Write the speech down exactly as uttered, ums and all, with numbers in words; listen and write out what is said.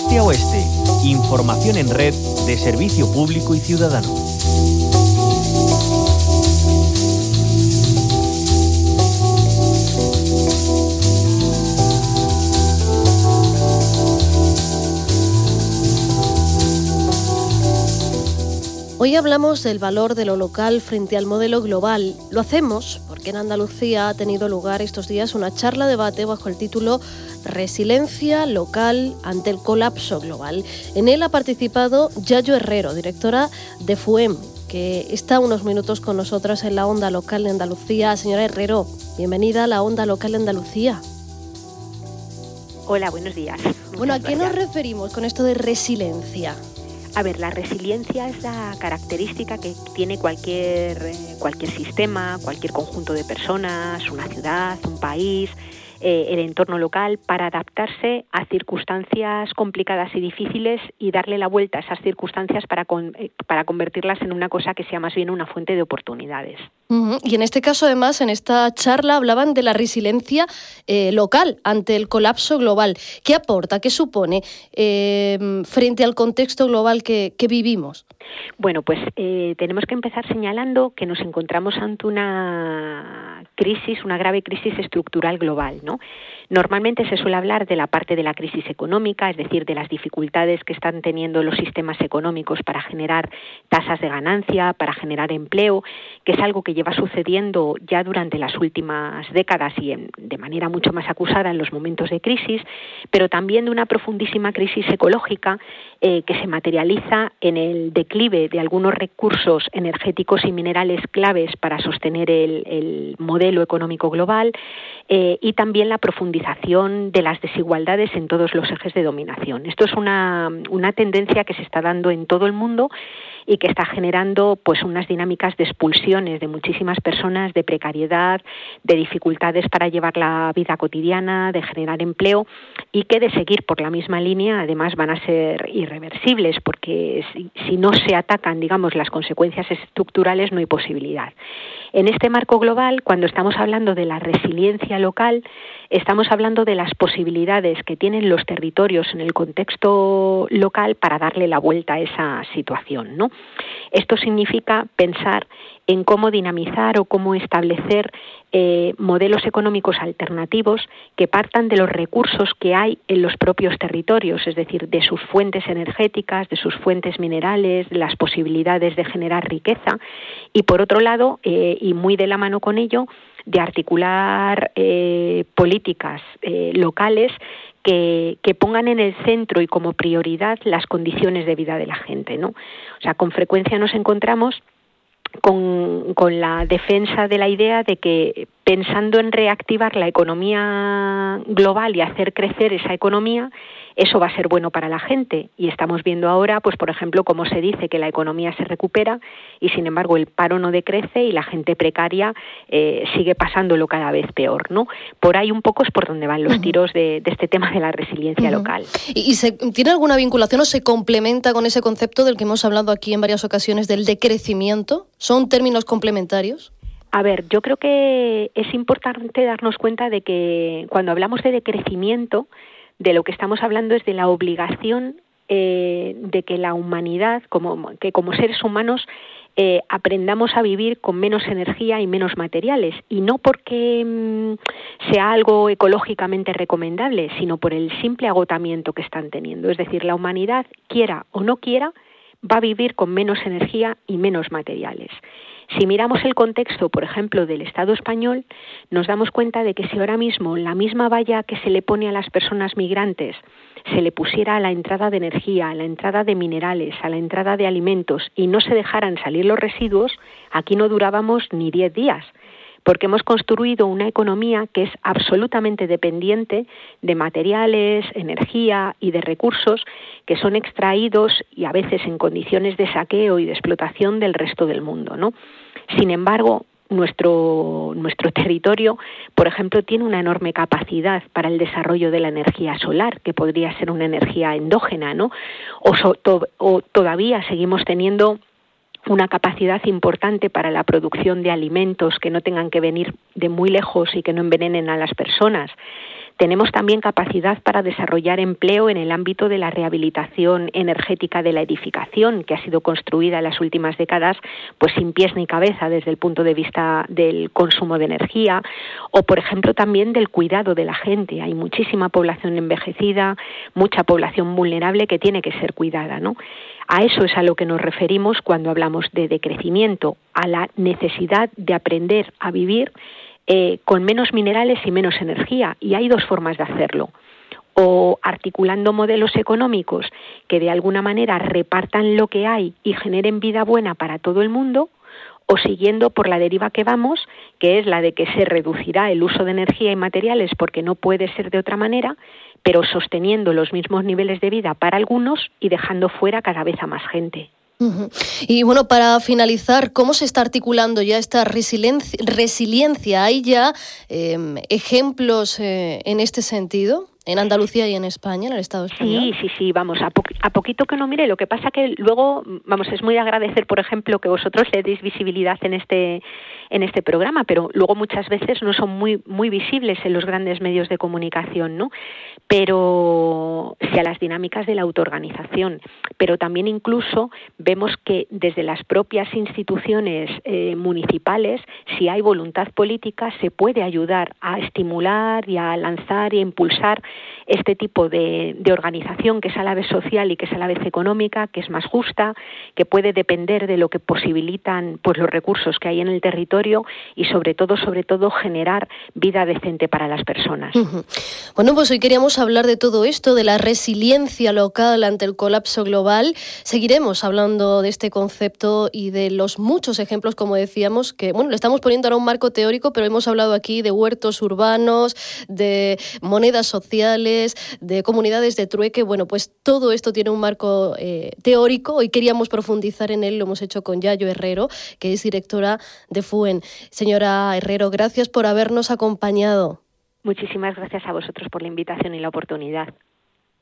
este a oeste. Información en red de servicio público y ciudadano. Hoy hablamos del valor de lo local frente al modelo global. Lo hacemos porque en Andalucía ha tenido lugar estos días una charla debate bajo el título Resiliencia local ante el colapso global. En él ha participado Yayo Herrero, directora de FUEM, que está unos minutos con nosotras en la Onda Local de Andalucía. Señora Herrero, bienvenida a la Onda Local de Andalucía. Hola, buenos días. Bueno, ¿a qué nos referimos con esto de resiliencia? A ver, la resiliencia es la característica que tiene cualquier, cualquier sistema, cualquier conjunto de personas, una ciudad, un país, eh, el entorno local, para adaptarse a circunstancias complicadas y difíciles y darle la vuelta a esas circunstancias para, con, eh, para convertirlas en una cosa que sea más bien una fuente de oportunidades. Uh-huh. Y en este caso, además, en esta charla hablaban de la resiliencia eh, local ante el colapso global. ¿Qué aporta, qué supone eh, frente al contexto global que, que vivimos? Bueno, pues eh, tenemos que empezar señalando que nos encontramos ante una crisis, una grave crisis estructural global, ¿no? Normalmente se suele hablar de la parte de la crisis económica, es decir, de las dificultades que están teniendo los sistemas económicos para generar tasas de ganancia, para generar empleo, que es algo que lleva sucediendo ya durante las últimas décadas y en, de manera mucho más acusada en los momentos de crisis, pero también de una profundísima crisis ecológica eh, que se materializa en el declive de algunos recursos energéticos y minerales claves para sostener el, el modelo económico global eh, y también la profundización de las desigualdades en todos los ejes de dominación. Esto es una, una tendencia que se está dando en todo el mundo y que está generando pues unas dinámicas de expulsiones de muchísimas personas, de precariedad, de dificultades para llevar la vida cotidiana, de generar empleo y que de seguir por la misma línea además van a ser irreversibles porque si, si no se atacan, digamos, las consecuencias estructurales no hay posibilidad. En este marco global, cuando estamos hablando de la resiliencia local, estamos hablando de las posibilidades que tienen los territorios en el contexto local para darle la vuelta a esa situación, ¿no? Esto significa pensar en cómo dinamizar o cómo establecer eh, modelos económicos alternativos que partan de los recursos que hay en los propios territorios, es decir, de sus fuentes energéticas, de sus fuentes minerales, de las posibilidades de generar riqueza y, por otro lado, eh, y muy de la mano con ello, de articular eh, políticas eh, locales que, que pongan en el centro y como prioridad las condiciones de vida de la gente, ¿no? O sea, con frecuencia nos encontramos con, con la defensa de la idea de que pensando en reactivar la economía global y hacer crecer esa economía, eso va a ser bueno para la gente. Y estamos viendo ahora, pues por ejemplo, cómo se dice que la economía se recupera y sin embargo el paro no decrece y la gente precaria eh, sigue pasándolo cada vez peor, ¿no? Por ahí un poco es por donde van los uh-huh. tiros de, de este tema de la resiliencia uh-huh. local. ¿Y, y se, tiene alguna vinculación o se complementa con ese concepto del que hemos hablado aquí en varias ocasiones del decrecimiento? ¿Son términos complementarios? A ver, yo creo que es importante darnos cuenta de que cuando hablamos de decrecimiento, de lo que estamos hablando es de la obligación eh, de que la humanidad, como, que como seres humanos, eh, aprendamos a vivir con menos energía y menos materiales, y no porque mmm, sea algo ecológicamente recomendable, sino por el simple agotamiento que están teniendo. Es decir, la humanidad, quiera o no quiera, va a vivir con menos energía y menos materiales. Si miramos el contexto, por ejemplo, del Estado español, nos damos cuenta de que si ahora mismo la misma valla que se le pone a las personas migrantes se le pusiera a la entrada de energía, a la entrada de minerales, a la entrada de alimentos y no se dejaran salir los residuos, aquí no durábamos ni diez días. Porque hemos construido una economía que es absolutamente dependiente de materiales, energía y de recursos que son extraídos y a veces en condiciones de saqueo y de explotación del resto del mundo, ¿no? Sin embargo, nuestro, nuestro territorio, por ejemplo, tiene una enorme capacidad para el desarrollo de la energía solar, que podría ser una energía endógena, ¿no? O, so, to, o todavía seguimos teniendo una capacidad importante para la producción de alimentos que no tengan que venir de muy lejos y que no envenenen a las personas. Tenemos también capacidad para desarrollar empleo en el ámbito de la rehabilitación energética de la edificación, que ha sido construida en las últimas décadas pues sin pies ni cabeza desde el punto de vista del consumo de energía, o por ejemplo también del cuidado de la gente. Hay muchísima población envejecida, mucha población vulnerable que tiene que ser cuidada, ¿no? A eso es a lo que nos referimos cuando hablamos de decrecimiento, a la necesidad de aprender a vivir Eh, con menos minerales y menos energía, y hay dos formas de hacerlo: o articulando modelos económicos que de alguna manera repartan lo que hay y generen vida buena para todo el mundo, o siguiendo por la deriva que vamos, que es la de que se reducirá el uso de energía y materiales porque no puede ser de otra manera, pero sosteniendo los mismos niveles de vida para algunos y dejando fuera cada vez a más gente. Uh-huh. Y bueno, para finalizar, ¿cómo se está articulando ya esta resiliencia? resiliencia? ¿Hay ya eh, ejemplos eh, en este sentido? ¿En Andalucía y en España, en el Estado español? Sí, sí, sí, vamos, a, po- a poquito que no mire. Lo que pasa que luego, vamos, es muy de agradecer, por ejemplo, que vosotros le deis visibilidad en este en este programa, pero luego muchas veces no son muy muy visibles en los grandes medios de comunicación, ¿no? Pero sí a las dinámicas de la autoorganización, pero también incluso vemos que desde las propias instituciones eh, municipales, si hay voluntad política, se puede ayudar a estimular y a lanzar y a impulsar este tipo de, de organización que es a la vez social y que es a la vez económica, que es más justa, que puede depender de lo que posibilitan pues los recursos que hay en el territorio y sobre todo, sobre todo generar vida decente para las personas. Uh-huh. Bueno, pues hoy queríamos hablar de todo esto, de la resiliencia local ante el colapso global. Seguiremos hablando de este concepto y de los muchos ejemplos, como decíamos, que bueno, le estamos poniendo ahora un marco teórico, pero hemos hablado aquí de huertos urbanos, de monedas sociales, de comunidades de trueque. Bueno, pues todo esto tiene un marco eh, teórico y queríamos profundizar en él. Lo hemos hecho con Yayo Herrero, que es directora de F U E N. Señora Herrero, gracias por habernos acompañado. Muchísimas gracias a vosotros por la invitación y la oportunidad.